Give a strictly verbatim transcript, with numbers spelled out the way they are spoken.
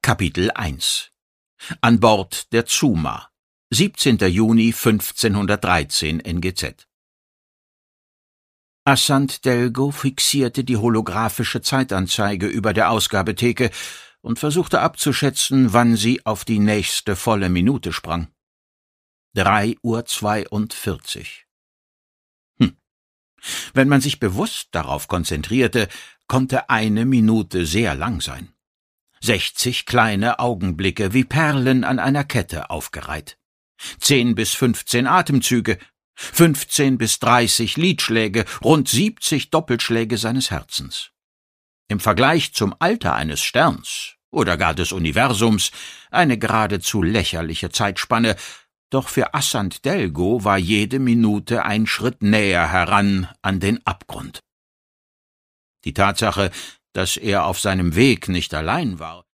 Kapitel eins An Bord der Zuma, siebzehnter Juni fünfzehnhundertdreizehn N G Z. Assant-Delgo fixierte die holographische Zeitanzeige über der Ausgabetheke und versuchte abzuschätzen, wann sie auf die nächste volle Minute sprang. Drei Uhr zweiundvierzig. Hm. Wenn man sich bewusst darauf konzentrierte, konnte eine Minute sehr lang sein. Sechzig kleine Augenblicke wie Perlen an einer Kette aufgereiht. Zehn bis fünfzehn Atemzüge, fünfzehn bis dreißig Liedschläge, rund siebzig Doppelschläge seines Herzens. Im Vergleich zum Alter eines Sterns oder gar des Universums eine geradezu lächerliche Zeitspanne, doch für Assant-Delgo war jede Minute ein Schritt näher heran an den Abgrund. Die Tatsache, dass er auf seinem Weg nicht allein war,